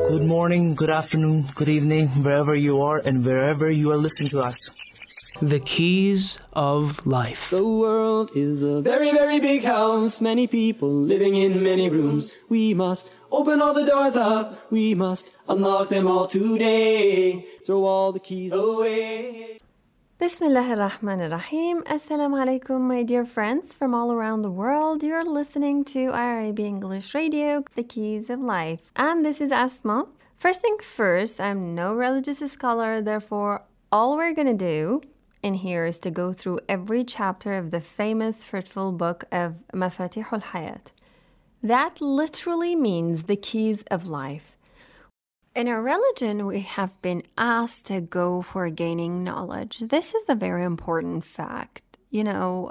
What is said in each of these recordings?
Good morning, good afternoon, good evening, wherever you are and wherever you are listening to us. The keys of life. The world is a very, very big house. Many people living in many rooms. We must open all the doors up. We must unlock them all today. Throw all the keys away. Bismillah ar-Rahman ar-Rahim. Assalamu alaikum, my dear friends from all around the world. You're listening to IRIB English Radio, The Keys of Life. And this is Asma. First thing first, I'm no religious scholar, therefore all we're going to do in here is to go through every chapter of the famous fruitful book of Mafatih al-Hayat. That literally means the keys of life. In our religion, we have been asked to go for gaining knowledge. This is a very important fact. We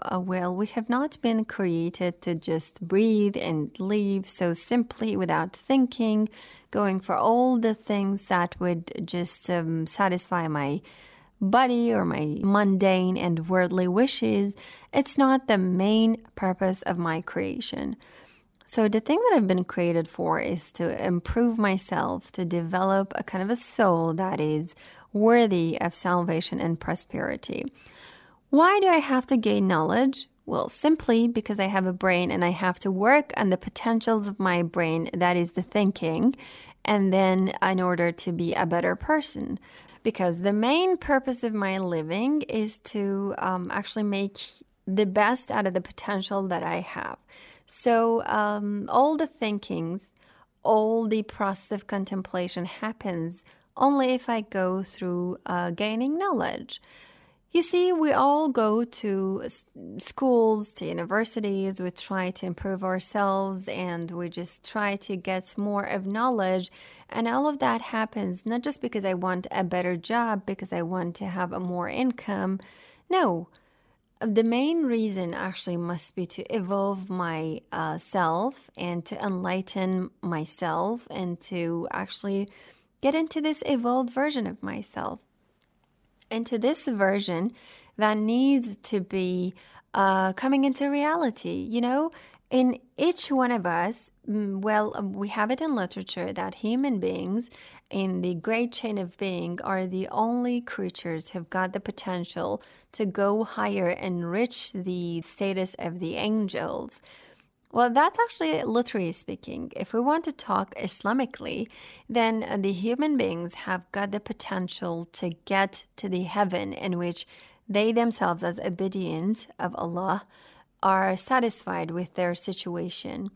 have not been created to just breathe and live so simply without thinking, going for all the things that would just satisfy my body or my mundane and worldly wishes. It's not the main purpose of my creation. So the thing that I've been created for is to improve myself, to develop a kind of a soul that is worthy of salvation and prosperity. Why do I have to gain knowledge? Well, simply because I have a brain and I have to work on the potentials of my brain, that is the thinking, and then in order to be a better person. Because the main purpose of my living is to actually make the best out of the potential that I have. So all the thinkings, all the process of contemplation happens only if I go through gaining knowledge. You see, we all go to schools, to universities, we try to improve ourselves and we just try to get more of knowledge. And all of that happens not just because I want a better job, because I want to have a more income. No. The main reason actually must be to evolve my self and to enlighten myself and to actually get into this evolved version of myself. Into this version that needs to be coming into reality. In each one of us, we have it in literature that human beings in the great chain of being are the only creatures who've got the potential to go higher and reach the status of the angels. Well, that's actually literally speaking. If we want to talk Islamically, then the human beings have got the potential to get to the heaven in which they themselves, as obedient of Allah, are satisfied with their situation.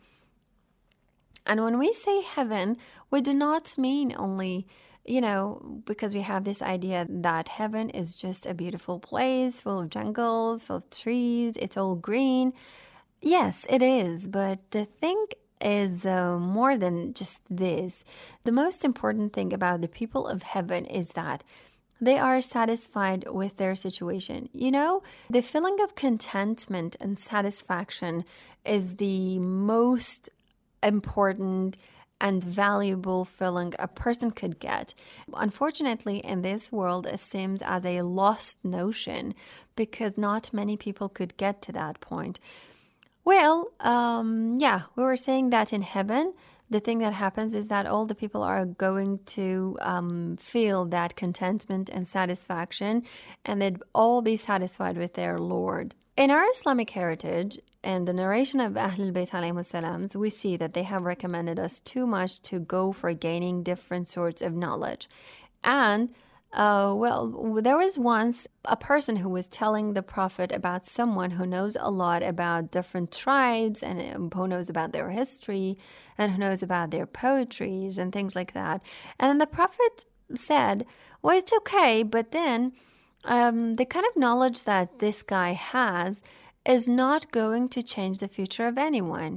And when we say heaven, we do not mean only, because we have this idea that heaven is just a beautiful place full of jungles, full of trees, it's all green. Yes, it is, but the thing is more than just this. The most important thing about the people of heaven is that they are satisfied with their situation. The feeling of contentment and satisfaction is the most important and valuable feeling a person could get. Unfortunately, in this world, it seems as a lost notion because not many people could get to that point. Well, we were saying that in heaven, the thing that happens is that all the people are going to feel that contentment and satisfaction, and they'd all be satisfied with their Lord. In our Islamic heritage and the narration of Ahlul Bayt alayhimus salams, we see that they have recommended us too much to go for gaining different sorts of knowledge. And there was once a person who was telling the Prophet about someone who knows a lot about different tribes and who knows about their history and who knows about their poetries and things like that. And the Prophet said, well, it's okay, but then the kind of knowledge that this guy has is not going to change the future of anyone.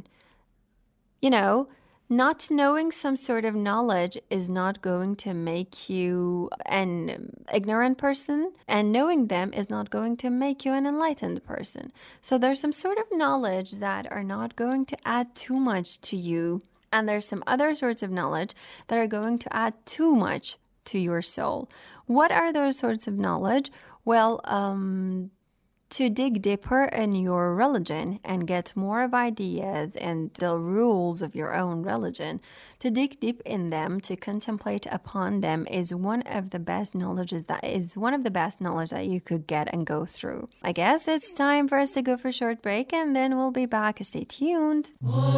Not knowing some sort of knowledge is not going to make you an ignorant person, and knowing them is not going to make you an enlightened person. So there's some sort of knowledge that are not going to add too much to you, and there's some other sorts of knowledge that are going to add too much to your soul. What are those sorts of knowledge? Well, to dig deeper in your religion and get more of ideas and the rules of your own religion, to dig deep in them, to contemplate upon them is one of the best knowledge that you could get and go through. I guess it's time for us to go for a short break and then we'll be back. Stay tuned.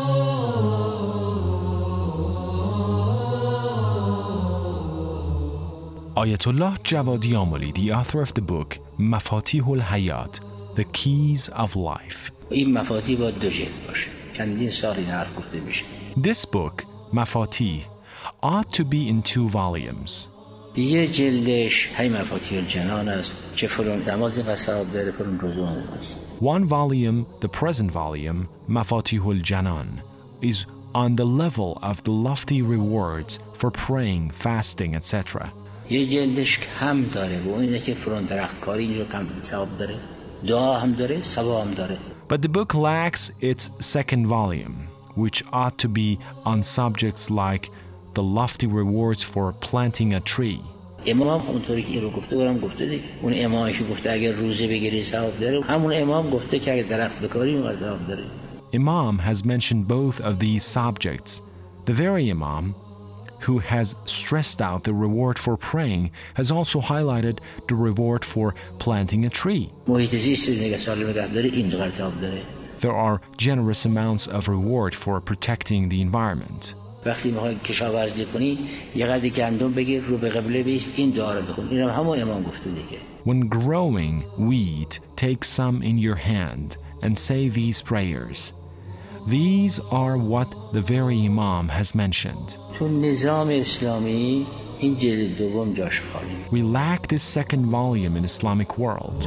Ayatollah Javadi Amoli, the author of the book Mafatihul Hayat, The Keys of Life. این مفاتیح باید 2 جلد باشه. چندین سال این حرف گفته میشه. This book, Mafatih, ought to be in 2 volumes. یه جلدش هی مفاتیح الجنان است، چه فلان نماز قصاب داره، فلان روزه است. One volume, the present volume, Mafatihul Janan, is on the level of the lofty rewards for praying, fasting, etc. یه جلدش کم داره و اون اینه که فلان درختکاری اینجا کم ثواب داره، دعا هم داره، ثواب هم داره. But the book lacks its second volume, which ought to be on subjects like the lofty rewards for planting a tree. امام اونطوری که این رو گفته برام گفته دیگه. اون امامی که گفته اگر روزه بگیری ثواب داره، همون امام گفته که اگر درخت بکاری اون ثواب داره. Imam has mentioned both of these subjects. The very Imam who has stressed out the reward for praying has also highlighted the reward for planting a tree. There are generous amounts of reward for protecting the environment. When growing wheat, take some in your hand and say these prayers. These are what the very Imam has mentioned. We lack this second volume in Islamic world.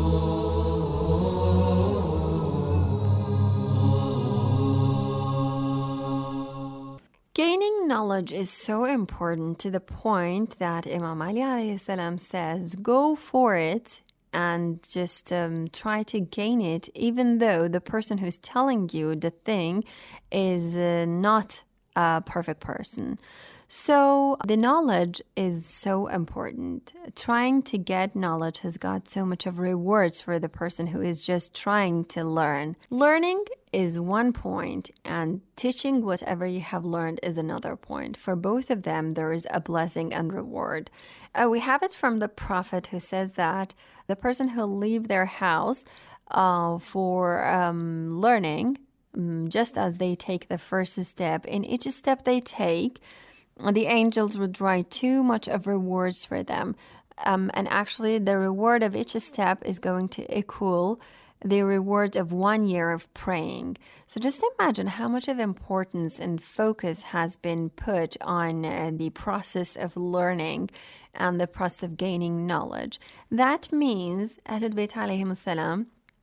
Gaining knowledge is so important to the point that Imam Ali alayhi salam says, go for it and just try to gain it, even though the person who's telling you the thing is not a perfect person. So the knowledge is so important. Trying to get knowledge has got so much of rewards for the person who is just trying to learn. Learning is one point, and teaching whatever you have learned is another point. For both of them, there is a blessing and reward. We have it from the Prophet who says that the person who leave their house for learning, just as they take the first step, in each step they take, the angels would write too much of rewards for them. And actually, the reward of each step is going to equal the reward of 1 year of praying. So just imagine how much of importance and focus has been put on the process of learning and the process of gaining knowledge. That means Ahlul Bayt alayhimus salam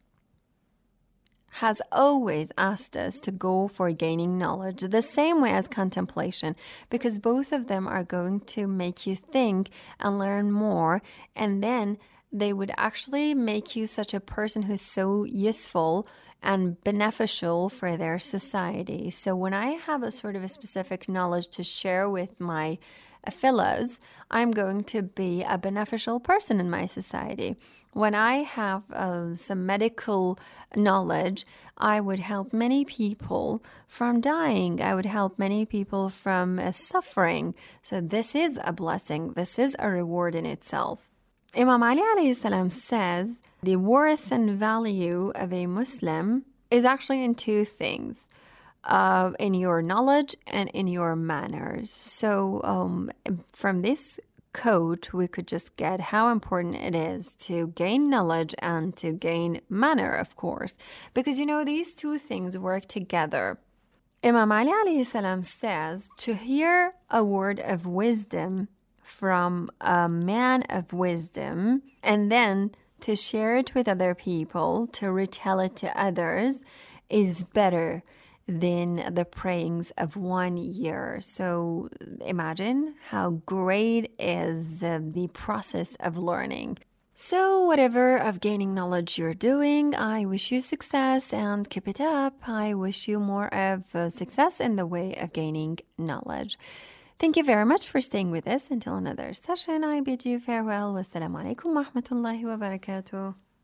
has always asked us to go for gaining knowledge the same way as contemplation, because both of them are going to make you think and learn more, and then they would actually make you such a person who's so useful and beneficial for their society. So when I have a sort of a specific knowledge to share with my fellows, I'm going to be a beneficial person in my society. When I have some medical knowledge, I would help many people from dying. I would help many people from suffering. So this is a blessing. This is a reward in itself. Imam Ali alayhi salam says the worth and value of a Muslim is actually in 2 things. In your knowledge and in your manners. So from this quote, we could just get how important it is to gain knowledge and to gain manner, of course. Because, these 2 things work together. Imam Ali alayhi salam says to hear a word of wisdom from a man of wisdom and then to share it with other people, to retell it to others, is better than the prayings of 1 year. So imagine how great is the process of learning. So whatever of gaining knowledge you're doing, I wish you success and keep it up. I wish you more of success in the way of gaining knowledge. Thank you very much for staying with us. Until another session, I bid you farewell. Wassalamu alaikum wa rahmatullahi wa barakatuh.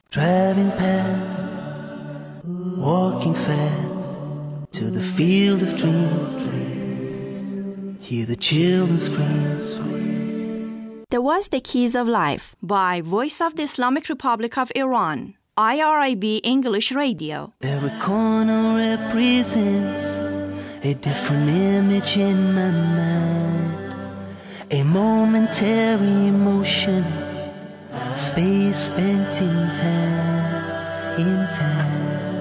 Driving past, walking fast to the field of dreams. Hear the children scream. That was The Keys of Life by Voice of the Islamic Republic of Iran, IRIB English Radio. Every corner represents a different image in my mind. A momentary emotion, space spent in time.